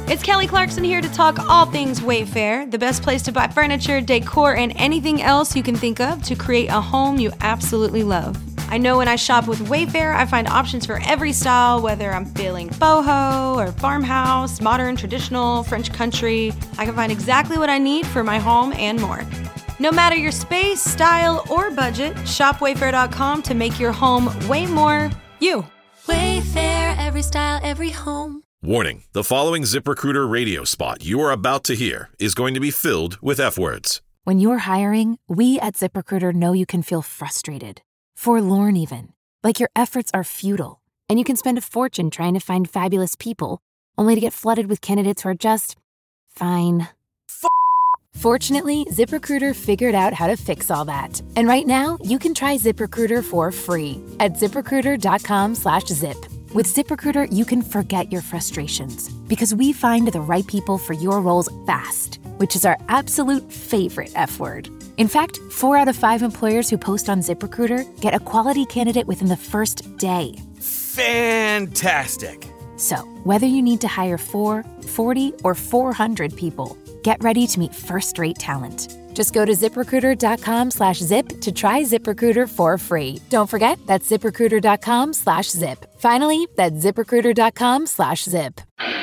It's Kelly Clarkson here to talk all things Wayfair, the best place to buy furniture, decor, and anything else you can think of to create a home you absolutely love. I know when I shop with Wayfair, I find options for every style, whether I'm feeling boho or farmhouse, modern, traditional, French country. I can find exactly what I need for my home and more. No matter your space, style, or budget, shop Wayfair.com to make your home way more you. Wayfair, every style, every home. Warning, the following ZipRecruiter radio spot you are about to hear is going to be filled with F-words. When you're hiring, we at ZipRecruiter know you can feel frustrated, forlorn even, like your efforts are futile, and you can spend a fortune trying to find fabulous people, only to get flooded with candidates who are just fine. Fortunately, ZipRecruiter figured out how to fix all that. And right now, you can try ZipRecruiter for free at ZipRecruiter.com/zip. With ZipRecruiter, you can forget your frustrations because we find the right people for your roles fast, which is our absolute favorite F word. In fact, 4 out of 5 employers who post on ZipRecruiter get a quality candidate within the first day. Fantastic. So, whether you need to hire 4, 40, or 400 people, get ready to meet first-rate talent. Just go to ZipRecruiter.com/zip to try ZipRecruiter for free. Don't forget, that's ZipRecruiter.com/zip. Finally, that's ZipRecruiter.com/zip.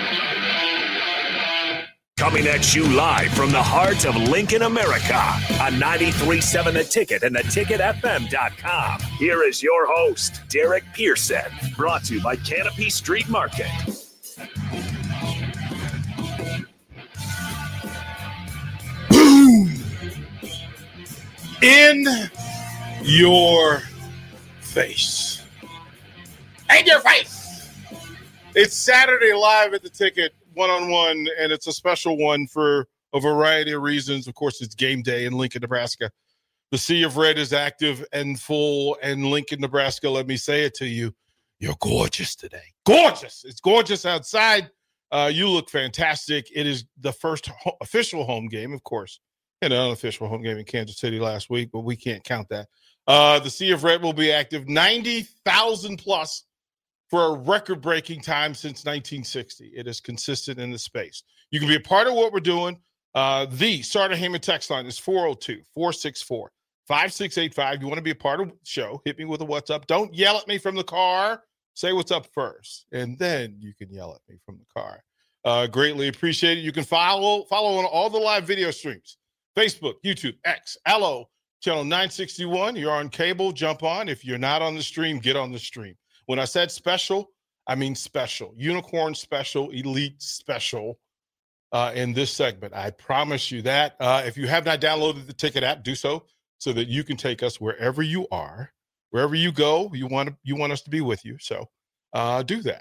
Coming at you live from the heart of Lincoln, America, on 93.7 The Ticket and theticketfm.com. Here is your host, Derek Pearson, brought to you by Canopy Street Market. Boom! In your face. In your face! It's Saturday live at the Ticket, one-on-one, and it's a special one for a variety of reasons. Of course, it's game day in Lincoln, Nebraska. The Sea of Red is active and full, and Lincoln, Nebraska, let me say it to you, you're gorgeous today. Gorgeous! It's gorgeous outside. You look fantastic. It is the first official home game, of course. Had an unofficial home game in Kansas City last week, but we can't count that. The Sea of Red will be active 90,000 plus for a record-breaking time since 1960. It is consistent in the space. You can be a part of what we're doing. The Starter Heyman text line is 402-464-5685. You want to be a part of the show, hit me with a what's up. Don't yell at me from the car. Say what's up first, and then you can yell at me from the car. Greatly appreciate it. You can follow on all the live video streams. Facebook, YouTube, X, Allo, channel 961. You're on cable, jump on. If you're not on the stream, get on the stream. When I said special, I mean special. Unicorn special, elite special in this segment. I promise you that. If you have not downloaded the Ticket app, do so that you can take us wherever you are, wherever you go. You want us to be with you. So do that.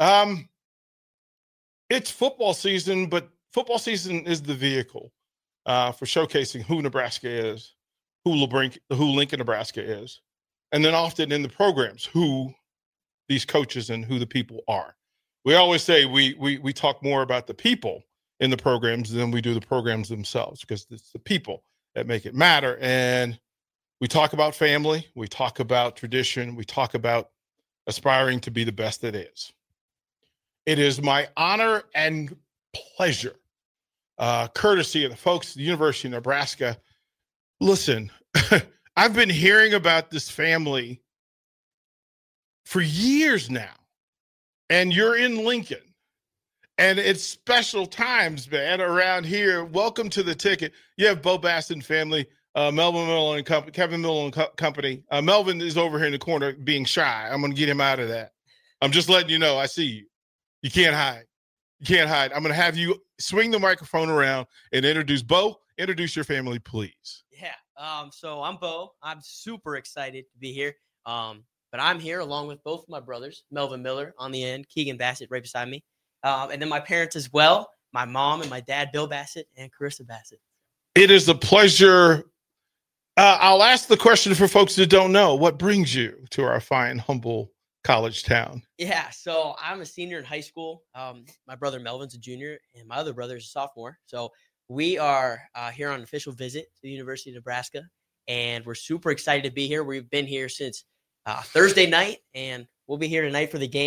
It's football season, but football season is the vehicle for showcasing who Nebraska is, who Lincoln, Nebraska is, and then often in the programs, who these coaches and who the people are. We always say we talk more about the people in the programs than we do the programs themselves, because it's the people that make it matter. And we talk about family, we talk about tradition, we talk about aspiring to be the best that is. It is my honor and pleasure, courtesy of the folks at the University of Nebraska. Listen, I've been hearing about this family for years now, and you're in Lincoln, and it's special times, man, around here. Welcome to the Ticket. You have Bo Bassett family, Melvin Miller and Company, Kevin Miller and Company. Melvin is over here in the corner being shy. I'm going to get him out of that. I'm just letting you know, I see you. You can't hide. You can't hide. I'm going to have you swing the microphone around and introduce Bo. Introduce your family, please. Yeah. So I'm Bo. I'm super excited to be here. But I'm here along with both of my brothers, Melvin Miller on the end, Keegan Bassett right beside me. And then my parents as well, my mom and my dad, Bill Bassett and Carissa Bassett. It is a pleasure. I'll ask the question for folks that don't know. What brings you to our fine, humble college town? Yeah, so I'm a senior in high school. My brother Melvin's a junior, and my other brother is a sophomore. So we are here on an official visit to the University of Nebraska, and we're super excited to be here. We've been here since Thursday night, and we'll be here tonight for the game.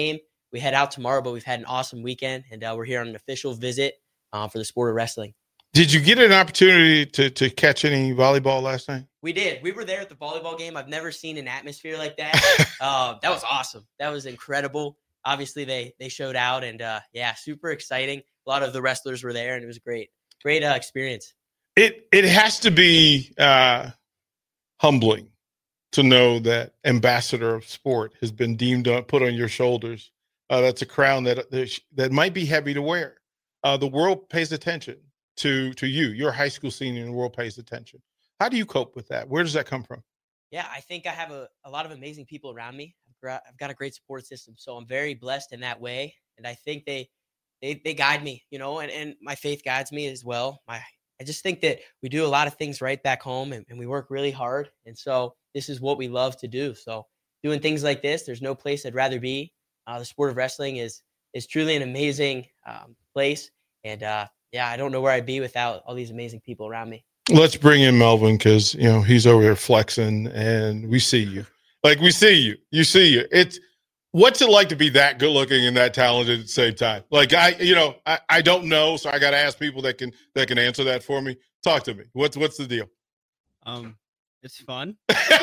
we head out tomorrow, but we've had an awesome weekend, and we're here on an official visit for the sport of wrestling. Did you get an opportunity to catch any volleyball last night? We did. We were there at the volleyball game. I've never seen an atmosphere like that. That was awesome. That was incredible. Obviously, they showed out, and super exciting. A lot of the wrestlers were there, and it was a great experience. It has to be humbling to know that ambassador of sport has been put on your shoulders. That's a crown that might be heavy to wear. The world pays attention to you. You're a high school senior, and the world pays attention. How do you cope with that? Where does that come from? Yeah, I think I have a lot of amazing people around me. I've got a great support system, so I'm very blessed in that way. And I think they guide me, and my faith guides me as well. I just think that we do a lot of things right back home, and we work really hard. And so this is what we love to do. So doing things like this, there's no place I'd rather be. The sport of wrestling is truly an amazing place. And I don't know where I'd be without all these amazing people around me. Let's bring in Melvin because, he's over here flexing and we see you. Like we see you. You see you. What's it like to be that good looking and that talented at the same time? Like I don't know, so I got to ask people that can answer that for me. Talk to me. What's the deal? It's fun.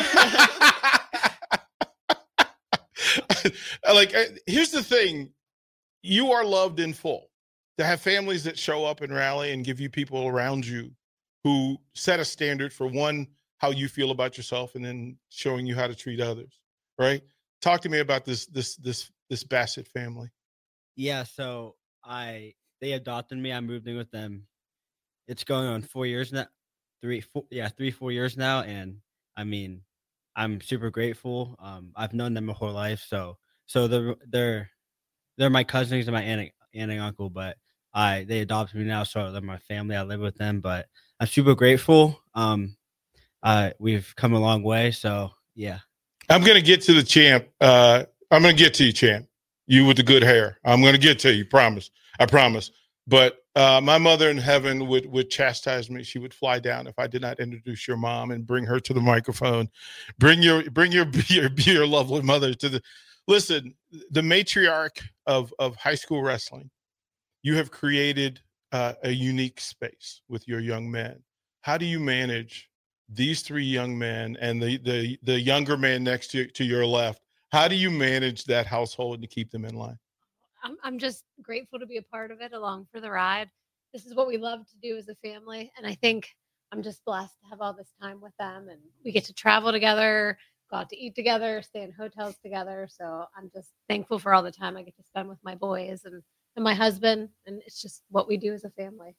Here's the thing. You are loved in full. To have families that show up and rally and give you people around you who set a standard for one, how you feel about yourself, and then showing you how to treat others, right? Talk to me about this Bassett family. Yeah, so they adopted me. I moved in with them. It's going on 4 years now. 4 years now, and I mean, I'm super grateful. I've known them my whole life, so they're my cousins and my aunt and uncle, but they adopted me now, so they're my family. I live with them, but I'm super grateful. We've come a long way, so yeah. I'm going to get to the champ. I'm going to get to you, champ. You with the good hair. I'm going to get to you. Promise. I promise. But my mother in heaven would chastise me. She would fly down if I did not introduce your mom and bring her to the microphone. Bring your lovely mother to the. Listen, the matriarch of high school wrestling. You have created a unique space with your young men. How do you manage these three young men and the younger man next to your left? How do you manage that household and to keep them in line? I'm just grateful to be a part of it, along for the ride. This is what we love to do as a family. And I think I'm just blessed to have all this time with them. And we get to travel together, go out to eat together, stay in hotels together. So I'm just thankful for all the time I get to spend with my boys and my husband. And it's just what we do as a family.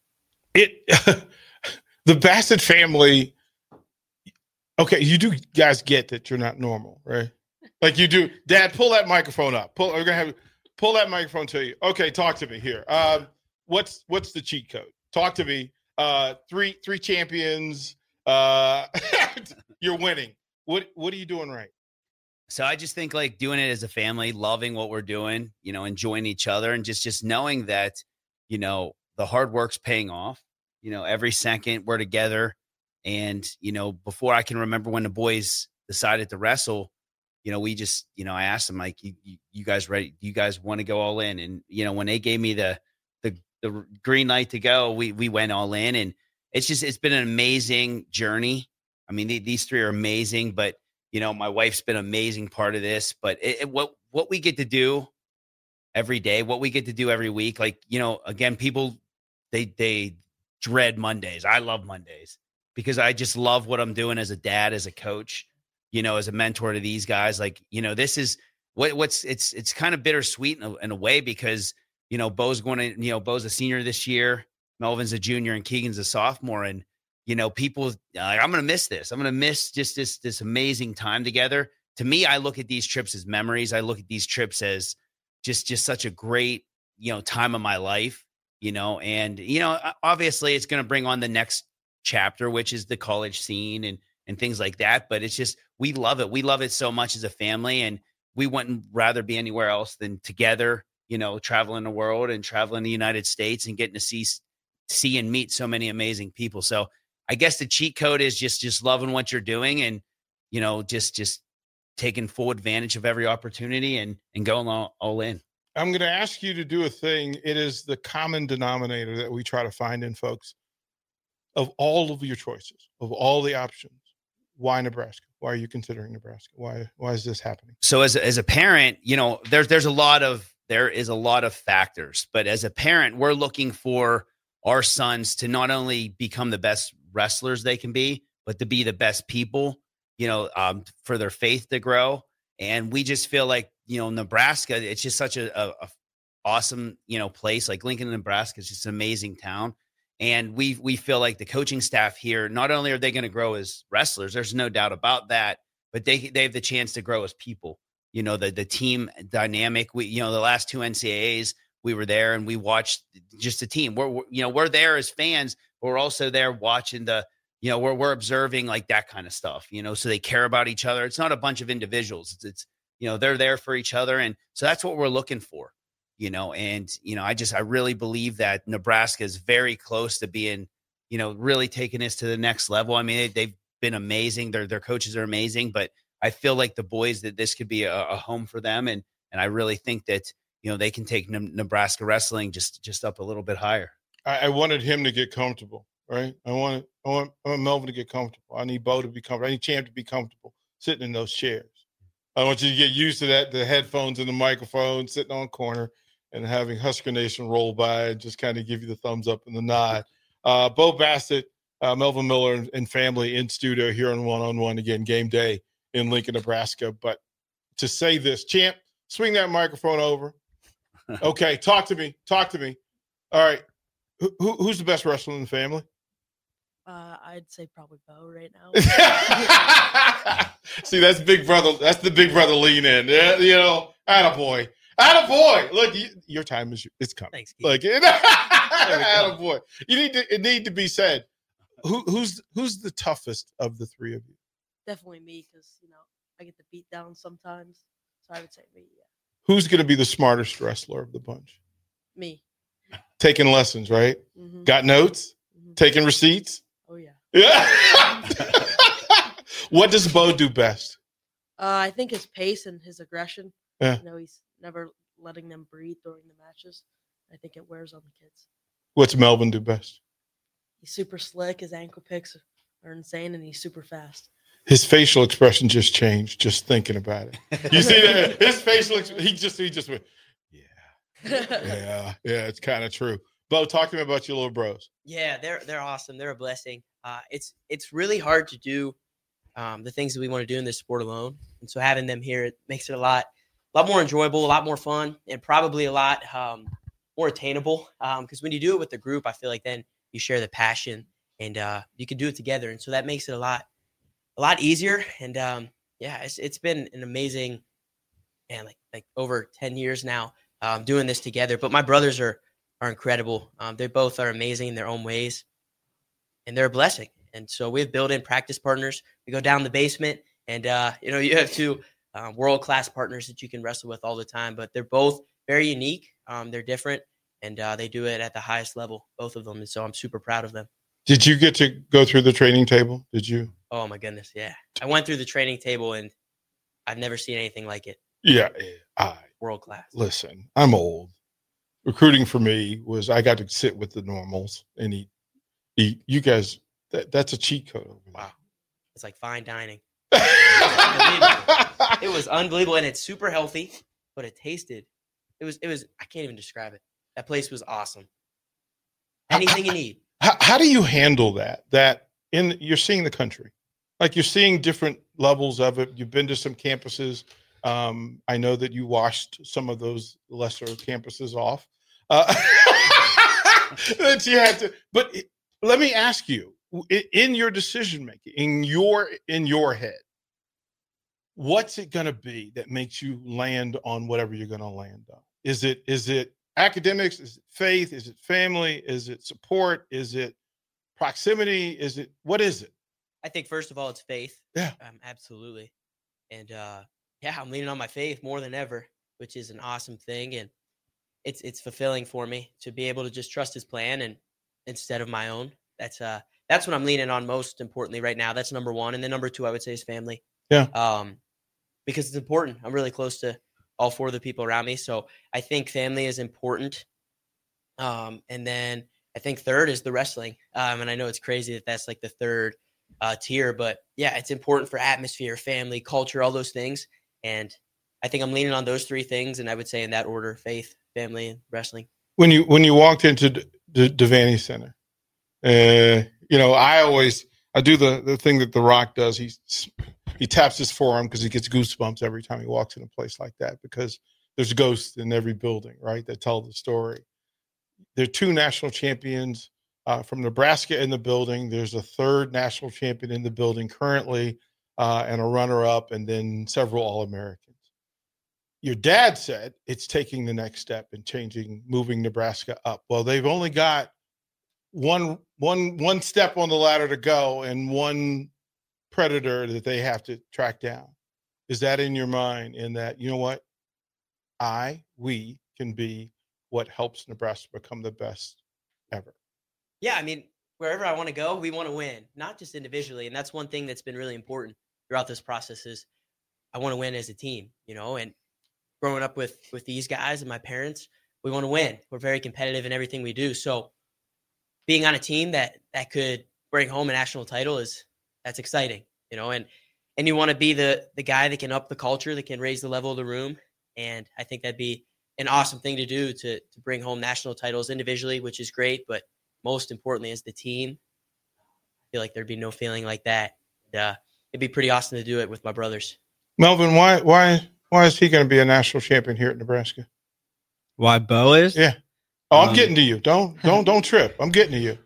The Bassett family. Okay, you do guys get that you're not normal, right? Like you do. Dad, pull that microphone up. We're gonna have pull that microphone to you. Okay, talk to me here. What's the cheat code? Talk to me. Three champions. You're winning. What are you doing right? So I just think like doing it as a family, loving what we're doing, enjoying each other, and just knowing that, the hard work's paying off. Every second we're together. And, before I can remember when the boys decided to wrestle, we just, I asked them, like, you guys ready? Do you guys want to go all in? And, when they gave me the green light to go, we went all in. And it's been an amazing journey. I mean, these three are amazing, but, my wife's been an amazing part of this. But what we get to do every day, what we get to do every week, like, again, people, they dread Mondays. I love Mondays. Because I just love what I'm doing as a dad, as a coach, as a mentor to these guys. Like, this is it's kind of bittersweet in a way because, Bo's Bo's a senior this year. Melvin's a junior and Keegan's a sophomore. And, people I'm going to miss this. I'm going to miss just this amazing time together. To me, I look at these trips as memories. I look at these trips as just such a great, time of my life, and, obviously it's going to bring on the next chapter, which is the college scene and things like that. But it's just, we love it. We love it so much as a family, and we wouldn't rather be anywhere else than together, traveling the world and traveling the United States and getting to see and meet so many amazing people. So I guess the cheat code is just loving what you're doing and, just taking full advantage of every opportunity and going all in. I'm going to ask you to do a thing. It is the common denominator that we try to find in folks. Of all of your choices, of all the options, why Nebraska? Why are you considering Nebraska? Why is this happening? So as a parent, there is a lot of factors, but as a parent, we're looking for our sons to not only become the best wrestlers they can be, but to be the best people, for their faith to grow. And we just feel like, Nebraska, it's just such a awesome, place. Like Lincoln, Nebraska is just an amazing town. And we feel like the coaching staff here, not only are they going to grow as wrestlers, there's no doubt about that, but they have the chance to grow as people. The team dynamic. The last 2 NCAAs, we were there and we watched just the team. We're there as fans, but we're also there watching we're observing like that kind of stuff, so they care about each other. It's not a bunch of individuals. It's they're there for each other. And so that's what we're looking for, I really believe that Nebraska is very close to being, really taking this to the next level. I mean, they've been amazing. Their coaches are amazing, but I feel like the boys that this could be a home for them. And I really think that, they can take Nebraska wrestling just up a little bit higher. I wanted him to get comfortable, right? I want Melvin to get comfortable. I need Bo to be comfortable. I need Champ to be comfortable sitting in those chairs. I want you to get used to that, the headphones and the microphone, sitting on corner and having Husker Nation roll by and just kind of give you the thumbs up and the nod. Bo Bassett, Melvin Miller and family in studio here on One-on-One, again, game day in Lincoln, Nebraska. But to say this, Champ, swing that microphone over. Okay, talk to me. All right, who's the best wrestler in the family? I'd say probably Bo right now. See, that's big brother. That's the big brother lean in. Attaboy. Look, your time it's coming. Thanks, Keith. Like, attaboy. It need to be said. Who's the toughest of the three of you? Definitely me, because I get the beat down sometimes. So I would say me. Yeah. Who's going to be the smartest wrestler of the bunch? Me. Taking lessons, right? Mm-hmm. Got notes? Mm-hmm. Taking receipts? Oh yeah. Yeah. What does Bo do best? I think his pace and his aggression. Yeah. He's never letting them breathe during the matches. I think it wears on the kids. What's Melvin do best? He's super slick. His ankle picks are insane, and he's super fast. His facial expression just changed just thinking about it. You see that? His facial he just went, yeah. It's kind of true. Bo, talk to me about your little bros. Yeah, they're awesome. They're a blessing. It's really hard to do the things that we want to do in this sport alone, and so having them here, it makes it a lot more enjoyable, a lot more fun, and probably a lot more attainable. Because when you do it with the group, I feel like then you share the passion and you can do it together, and so that makes it a lot easier. And it's been an amazing, and like over 10 years now doing this together. But my brothers are incredible. They both are amazing in their own ways, and they're a blessing. And so we've built in practice partners. We go down the basement, and you have two world-class partners that you can wrestle with all the time. But they're both very unique. They're different, and they do it at the highest level, both of them. And so I'm super proud of them. Did you get to go through the training table? Did you? Oh my goodness, yeah. I went through the training table, and I've never seen anything like it. Yeah, world class. Listen, I'm old. Recruiting for me was I got to sit with the normals and eat. You guys, that's a cheat code over there. Wow, it's like fine dining. It was unbelievable, and it's super healthy, but it tasted. It was. I can't even describe it. That place was awesome. Anything you need. How do you handle that? You're seeing the country, like you're seeing different levels of it. You've been to some campuses. I know that you washed some of those lesser campuses off. That you had to. But let me ask you, in your decision making, in your head, what's it going to be that makes you land on whatever you're going to land on? Is it academics? Is it faith? Is it family? Is it support? Is it proximity? What is it? I think first of all, it's faith. Yeah. Absolutely. And I'm leaning on my faith more than ever, which is an awesome thing. And it's fulfilling for me to be able to just trust his plan and instead of my own. That's what I'm leaning on most importantly right now. That's number one. And then number two, I would say, is family. Yeah. Because it's important. I'm really close to all four of the people around me. So I think family is important. And then I think third is the wrestling. And I know it's crazy that that's like the third tier, but yeah, it's important for atmosphere, family, culture, all those things. And I think I'm leaning on those three things. And I would say in that order: faith, family, and wrestling. When you walked into the Devaney Center, I do the thing that The Rock does. He taps his forearm because he gets goosebumps every time he walks in a place like that, because there's ghosts in every building, right, that tell the story. There are two national champions from Nebraska in the building. There's a third national champion in the building currently, and a runner-up, and then several All-Americans. Your dad said it's taking the next step in moving Nebraska up. Well, they've only got one step on the ladder to go, and one predator that they have to track down. Is that in your mind? In that, you know what, we can be what helps Nebraska become the best ever? Yeah, I mean, wherever I want to go, we want to win, not just individually. And that's one thing that's been really important throughout this process is I want to win as a team, and growing up with these guys and my parents, we want to win. We're very competitive in everything we do. So being on a team that could bring home a national title that's exciting, and you want to be the guy that can up the culture, that can raise the level of the room. And I think that'd be an awesome thing to do to bring home national titles individually, which is great. But most importantly, as the team, I feel like there'd be no feeling like that. It'd be pretty awesome to do it with my brothers. Melvin, why is he going to be a national champion here at Nebraska? Why Bo is? Yeah. Oh, I'm getting to you. Don't trip. I'm getting to you.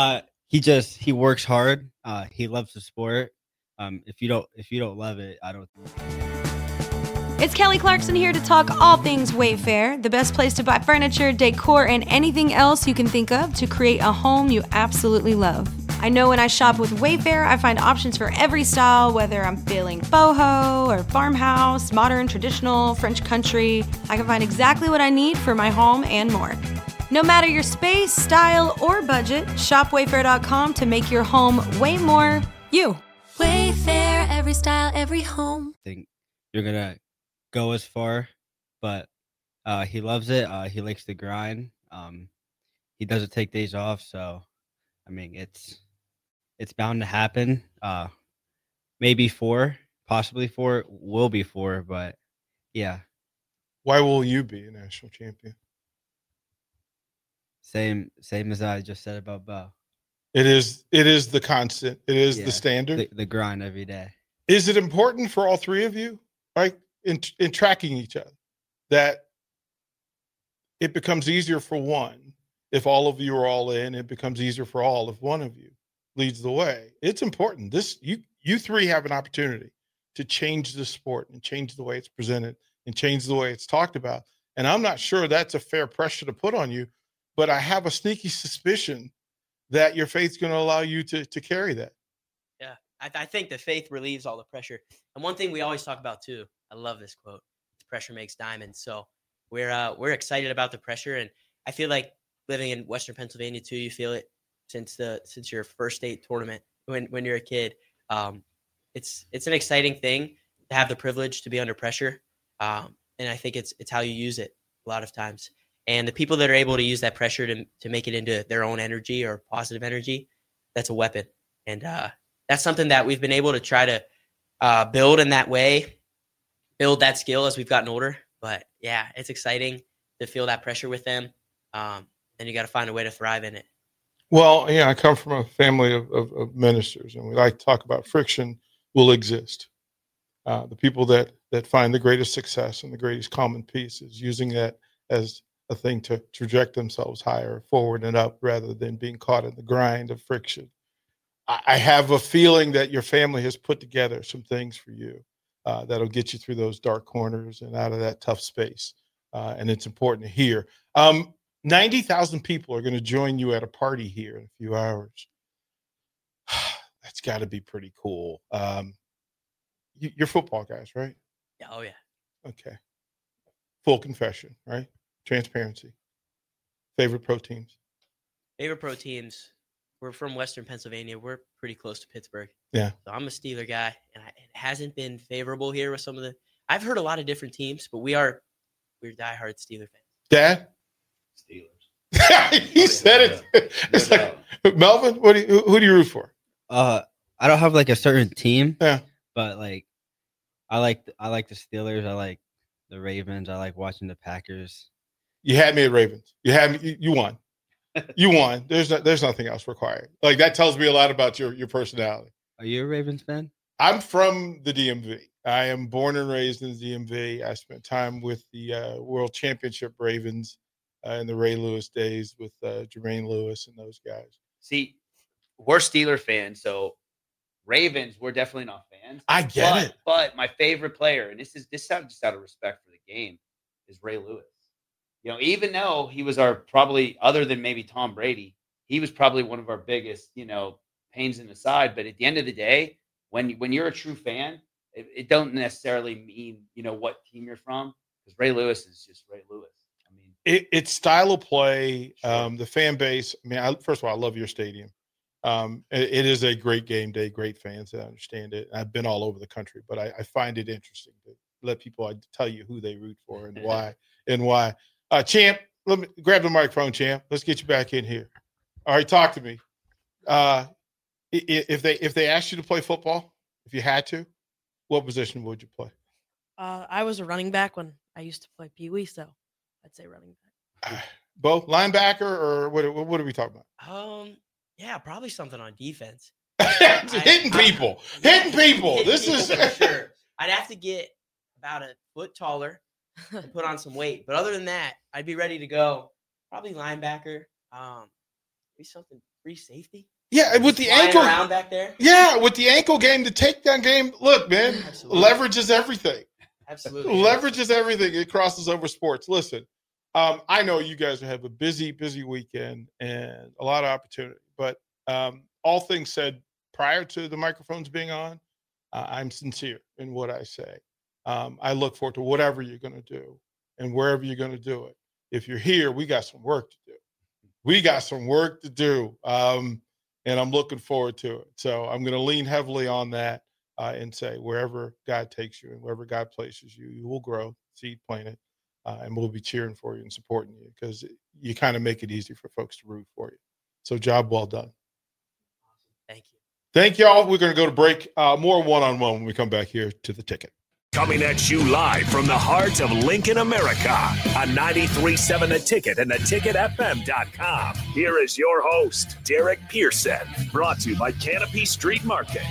He works hard. He loves the sport. If you don't love it, I don't. It's Kelly Clarkson here to talk all things Wayfair, the best place to buy furniture, decor, and anything else you can think of to create a home you absolutely love. I know when I shop with Wayfair, I find options for every style, whether I'm feeling boho or farmhouse, modern, traditional, French country. I can find exactly what I need for my home and more. No matter your space, style, or budget, shop Wayfair.com to make your home way more you. Wayfair, every style, every home. I think you're going to go as far, but he loves it. He likes to grind. He doesn't take days off, so I mean it's bound to happen. Maybe possibly four, will be four, but yeah. Why will you be a national champion? Same as I just said about Bo. It is the constant. It is the standard. The grind every day. Is it important for all three of you, right, in tracking each other, that it becomes easier for one if all of you are all in? It becomes easier for all if one of you leads the way. It's important. You three have an opportunity to change the sport and change the way it's presented and change the way it's talked about. And I'm not sure that's a fair pressure to put on you, but I have a sneaky suspicion that your faith's going to allow you to carry that. Yeah, I think the faith relieves all the pressure. And one thing we always talk about too, I love this quote: "Pressure makes diamonds." So we're excited about the pressure, and I feel like living in Western Pennsylvania too, you feel it since your first state tournament when you're a kid. It's an exciting thing to have the privilege to be under pressure, and I think it's how you use it a lot of times. And the people that are able to use that pressure to make it into their own energy or positive energy, that's a weapon. And that's something that we've been able to try to build in that way, build that skill as we've gotten older. But yeah, it's exciting to feel that pressure with them. And you got to find a way to thrive in it. Well, yeah, I come from a family of ministers, and we like to talk about friction will exist. The people that find the greatest success and the greatest common peace is using that as a thing to traject themselves higher, forward and up, rather than being caught in the grind of friction. I have a feeling that your family has put together some things for you that'll get you through those dark corners and out of that tough space. And it's important to hear. 90,000 people are going to join you at a party here in a few hours. That's got to be pretty cool. You're football guys, right? Yeah. Oh, yeah. Okay. Full confession, right? Transparency. Favorite pro teams? Favorite pro teams. We're from Western Pennsylvania. We're pretty close to Pittsburgh. Yeah. So I'm a Steeler guy, and it hasn't been favorable here with some of the – I've heard a lot of different teams, but we are we're diehard Steeler fans. Dad? Steelers. He said it. It's like, Melvin, who do you root for? I don't have like a certain team. Yeah. But like, I like the Steelers. I like the Ravens. I like watching the Packers. You had me at Ravens. You had me. You won. You won. There's nothing else required. Like, that tells me a lot about your personality. Are you a Ravens fan? I'm from the DMV. I am born and raised in the DMV. I spent time with the World Championship Ravens in the Ray Lewis days with Jermaine Lewis and those guys. See, we're Steeler fans, so Ravens, we're definitely not fans. I get it. But my favorite player, and this is just out of respect for the game, is Ray Lewis. You know, even though he was our probably, other than maybe Tom Brady, he was probably one of our biggest, pains in the side. But at the end of the day, when you're a true fan, it don't necessarily mean, what team you're from, because Ray Lewis is just Ray Lewis. I mean, it's style of play, Sure. the fan base. I mean, first of all, I love your stadium. It is a great game day, great fans. I understand it. I've been all over the country, but I find it interesting to let people tell you who they root for and why. Champ, let me grab the microphone, Champ. Let's get you back in here. All right, talk to me. If they asked you to play football, if you had to, what position would you play? I was a running back when I used to play Pee Wee, so I'd say running back. Bo, linebacker, or what are we talking about? Yeah, probably something on defense. Hitting people. This is for sure. I'd have to get about a foot taller and put on some weight, but other than that, I'd be ready to go. Probably linebacker. Maybe something free safety. Yeah, with the Flying ankle around back there. Yeah, with the ankle game, the takedown game. Look, man, Absolutely. leverage is everything. Absolutely. Leverage is everything. It crosses over sports. Listen, I know you guys have a busy weekend and a lot of opportunity, but all things said, prior to the microphones being on, I'm sincere in what I say. I look forward to whatever you're going to do and wherever you're going to do it. If you're here, we got some work to do. And I'm looking forward to it. So I'm going to lean heavily on that and say wherever God takes you and wherever God places you, you will grow, seed planted, and we'll be cheering for you and supporting you because you kind of make it easy for folks to root for you. So job well done. Thank you. Thank y'all. We're going to go to break. More one-on-one when we come back here to the Ticket. Coming at you live from the heart of Lincoln, America, on 93.7 The Ticket and theticketfm.com. Here is your host, Derek Pearson, brought to you by Canopy Street Market.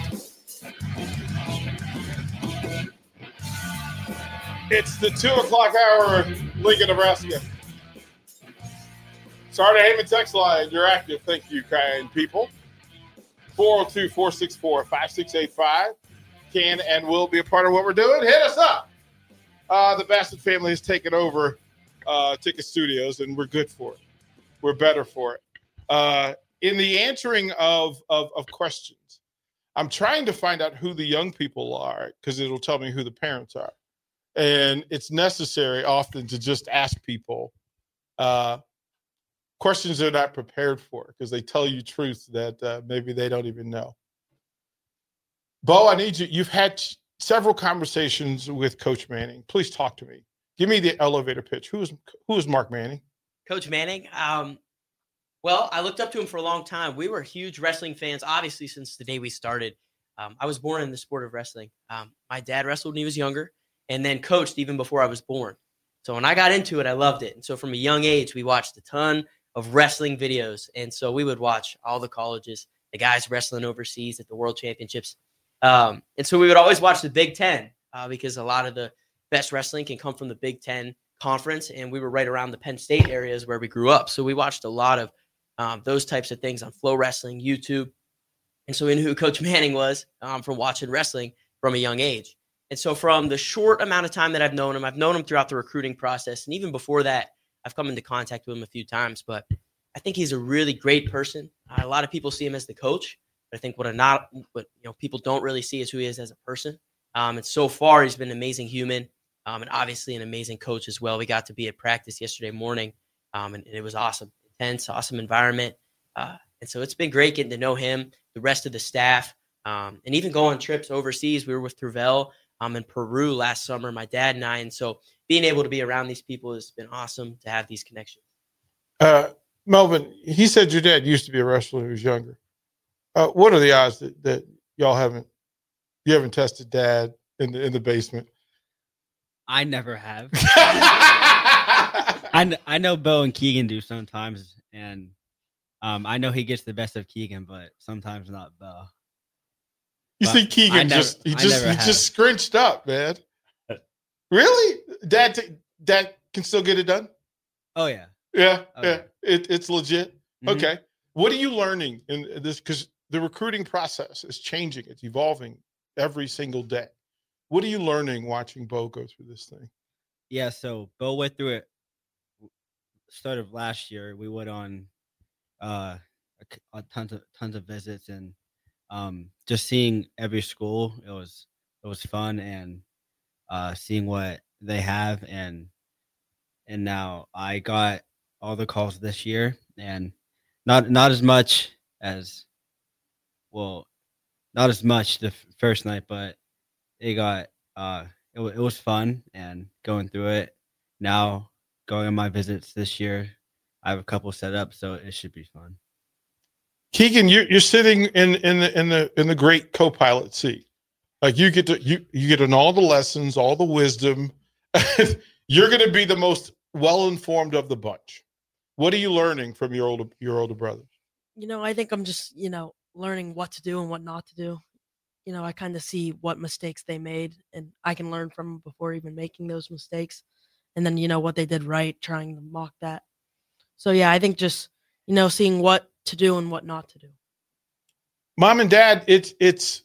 It's the 2 o'clock hour, Lincoln, Nebraska. Sorry to Heyman text line. You're active. Thank you, kind people. 402-464-5685. Can and will be a part of what we're doing. Hit us up. The Bassett family has taken over Ticket Studios, and we're good for it. We're better for it. In the answering of questions, I'm trying to find out who the young people are because it'll tell me who the parents are. And it's necessary often to just ask people questions they're not prepared for because they tell you truths that maybe they don't even know. Bo, I need you. You've had several conversations with Coach Manning. Please talk to me. Give me the elevator pitch. Who is Mark Manning? Coach Manning. Well, I looked up to him for a long time. We were huge wrestling fans, obviously, since the day we started. I was born in the sport of wrestling. My dad wrestled when he was younger and then coached even before I was born. So when I got into it, I loved it. And so from a young age, we watched a ton of wrestling videos. And so we would watch all the colleges, the guys wrestling overseas at the World Championships. And so we would always watch the Big Ten because a lot of the best wrestling can come from the Big Ten conference. And we were right around the Penn State areas where we grew up. So we watched a lot of those types of things on Flow Wrestling, YouTube. And so we knew who Coach Manning was from watching wrestling from a young age. And so from the short amount of time that I've known him throughout the recruiting process. And even before that, I've come into contact with him a few times. But I think he's a really great person. A lot of people see him as the coach. I think what people don't really see is who he is as a person. And so far, he's been an amazing human and obviously an amazing coach as well. We got to be at practice yesterday morning, and it was awesome, intense, awesome environment. And so it's been great getting to know him, the rest of the staff, and even go on trips overseas. We were with Truvel in Peru last summer, my dad and I. And so being able to be around these people has been awesome to have these connections. Melvin, he said your dad used to be a wrestler when he was younger. What are the odds that y'all haven't tested dad in the basement? I never have. I know Bo and Keegan do sometimes, and I know he gets the best of Keegan, but sometimes not Bo. You see Keegan just scrunched up, man. Really? Dad can still get it done? Oh yeah. Yeah. Okay. Yeah. It's legit. Mhm. Okay. What are you learning in this? Because the recruiting process is changing. It's evolving every single day. What are you learning watching Bo go through this thing? Yeah, so Bo went through it start of last year. We went on tons of visits, and just seeing every school, it was fun, and seeing what they have, and now I got all the calls this year, and not as much as the first night, but it got it was fun, and going through it. Now going on my visits this year, I have a couple set up, so it should be fun. Keegan, you're sitting in the great co-pilot seat. Like you get in all the lessons, all the wisdom. You're going to be the most well-informed of the bunch. What are you learning from your older brothers? I think I'm just, learning what to do and what not to do. I kind of see what mistakes they made, and I can learn from them before even making those mistakes. And then, what they did right, trying to mock that. So, yeah, I think just, seeing what to do and what not to do. Mom and Dad, it's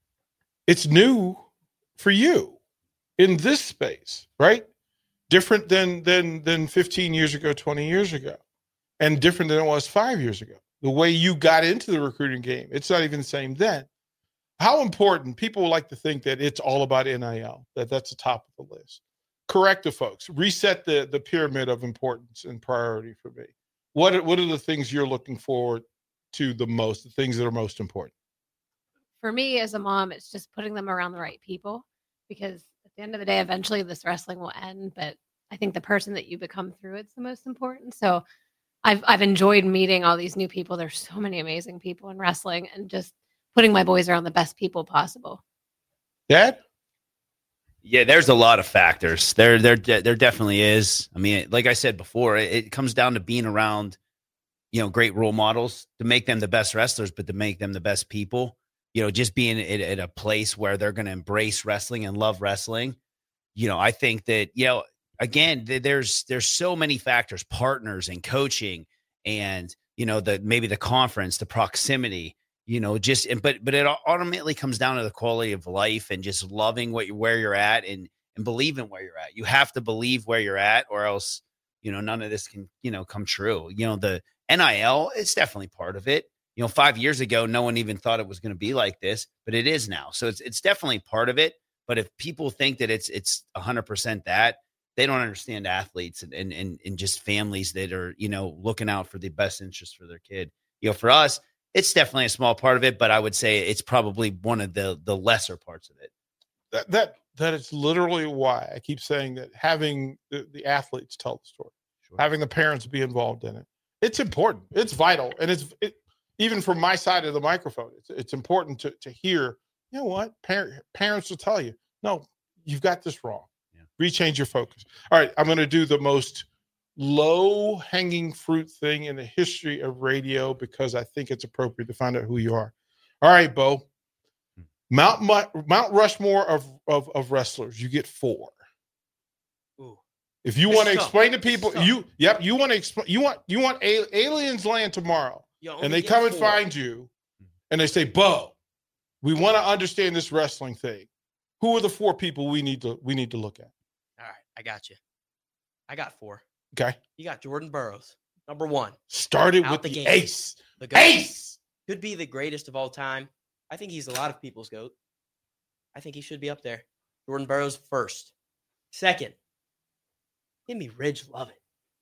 new for you in this space, right? Different than 15 years ago, 20 years ago, and different than it was 5 years ago. The way you got into the recruiting game, it's not even the same then. How important, people like to think that it's all about NIL, that's the top of the list. Correct the folks. Reset the pyramid of importance and priority for me. What are the things you're looking forward to the most, the things that are most important? For me as a mom, it's just putting them around the right people, because at the end of the day, eventually this wrestling will end, but I think the person that you become through it's the most important. So I've enjoyed meeting all these new people. There's so many amazing people in wrestling, and just putting my boys around the best people possible. Dad? Yeah, there's a lot of factors. There definitely is. I mean, like I said before, it comes down to being around, great role models to make them the best wrestlers, but to make them the best people. Just being at a place where they're going to embrace wrestling and love wrestling. I think that, again, there's so many factors, partners and coaching, and maybe the conference, the proximity. But it ultimately comes down to the quality of life and just loving where you're at and believing where you're at. You have to believe where you're at, or else, none of this can, come true. The NIL, it's definitely part of it. 5 years ago, no one even thought it was going to be like this, but it is now. So it's definitely part of it. But if people think that it's 100% that, they don't understand athletes and just families that are, looking out for the best interest for their kid. For us, it's definitely a small part of it, but I would say it's probably one of the lesser parts of it. That is literally why I keep saying that having the athletes tell the story, having the parents be involved in it, it's important. It's vital. And even from my side of the microphone, it's important to hear, what? Parents will tell you, no, you've got this wrong. Yeah. Rechange your focus. All right, I'm going to do the most low-hanging fruit thing in the history of radio, because I think it's appropriate to find out who you are. All right, Bo. Mount Rushmore of wrestlers. You get 4. Ooh. If you want to explain to people, you want to explain. You want aliens land tomorrow, and they come and find you, and they say, Bo, we want to understand this wrestling thing. Who are the 4 people we need to look at? All right, I got you. I got 4. Okay. You got Jordan Burroughs, number 1. Started with the ace. The GOAT. Ace! Could be the greatest of all time. I think he's a lot of people's GOAT. I think he should be up there. Jordan Burroughs first. Second, give me Ridge Lovett.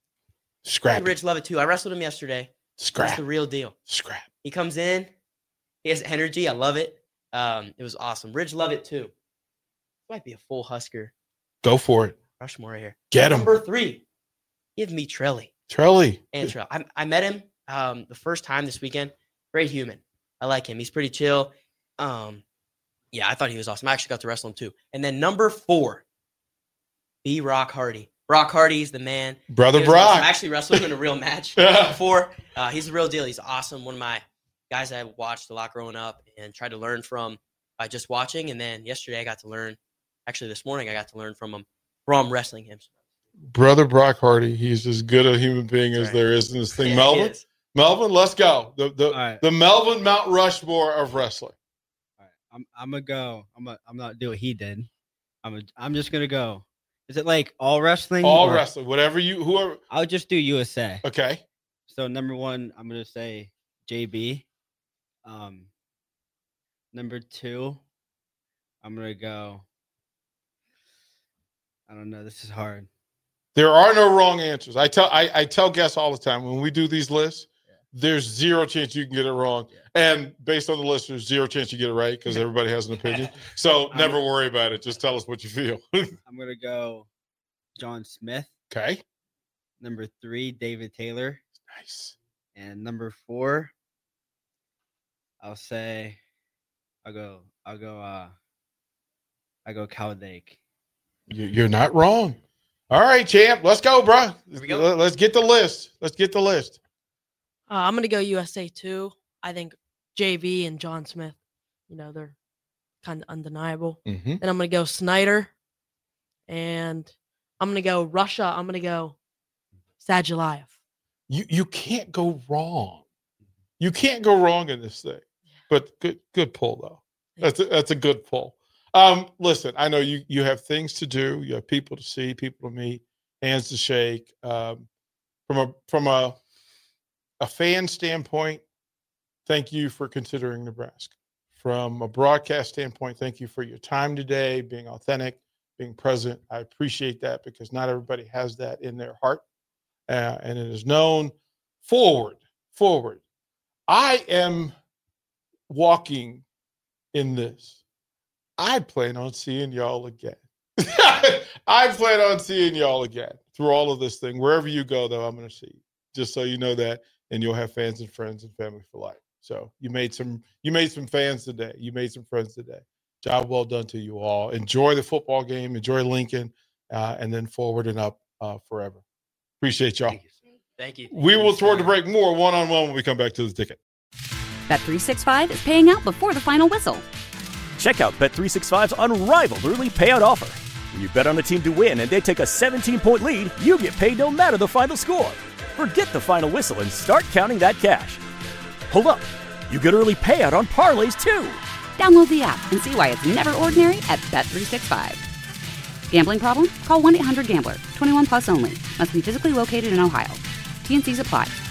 Scrap. Ridge Lovett too. I wrestled him yesterday. Scrap. That's the real deal. Scrap. He comes in. He has energy. I love it. It was awesome. Ridge Lovett too. Might be a full Husker. Go for it. Rushmore right here. Get him. Number 3, give me Trelly. Trelly. I met him the first time this weekend. Great human. I like him. He's pretty chill. Yeah, I thought he was awesome. I actually got to wrestle him too. And then number 4, B. Brock Hardy. Brock Hardy's the man. Brother Brock. Awesome. I actually wrestled him in a real match before. He's the real deal. He's awesome. One of my guys I watched a lot growing up and tried to learn from by just watching. And then yesterday I got to learn. Actually, this morning I got to learn from him from wrestling him. Brother Brock Hardy. He's as good a human being as there is in this thing. Yeah, Melvin, let's go. The Melvin Mount Rushmore of wrestling. All right, I'm gonna go. I'm not do what he did. I'm just gonna go. Is it like all wrestling? All wrestling, whoever. I'll just do USA. Okay. So number 1, I'm gonna say JB. Number 2, I'm gonna go. I don't know. This is hard. There are no wrong answers. I tell guests all the time when we do these lists, there's zero chance you can get it wrong. Yeah. And based on the list, there's zero chance you get it right because everybody has an opinion. So never worry about it. Just tell us what you feel. I'm going to go John Smith. Okay. Number 3, David Taylor. Nice. And number 4, I'll go Cal Dake. You're not wrong. All right, champ. Let's go, bro. Let's get the list. I'm going to go USA too. I think JV and John Smith, they're kind of undeniable. Mm-hmm. And I'm going to go Snyder. And I'm going to go Russia. I'm going to go Sadulayev. You can't go wrong. You can't go wrong in this thing. But good pull, though. That's a good pull. Listen, I know you have things to do. You have people to see, people to meet, hands to shake. From a fan standpoint, thank you for considering Nebraska. From a broadcast standpoint, thank you for your time today, being authentic, being present. I appreciate that because not everybody has that in their heart, and it is known. Forward. I am walking in this. I plan on seeing y'all again. I plan on seeing y'all again through all of this thing. Wherever you go, though, I'm going to see you. Just so you know that, and you'll have fans and friends and family for life. So you made some fans today. You made some friends today. Job well done to you all. Enjoy the football game. Enjoy Lincoln, and then forward and up forever. Appreciate y'all. Thank you. We will toward the break more one-on-one when we come back to the ticket. Bet365 is paying out before the final whistle. Check out Bet365's unrivaled early payout offer. When you bet on a team to win and they take a 17-point lead, you get paid no matter the final score. Forget the final whistle and start counting that cash. Hold up. You get early payout on parlays, too. Download the app and see why it's never ordinary at Bet365. Gambling problem? Call 1-800-GAMBLER. 21 plus only. Must be physically located in Ohio. T&Cs apply.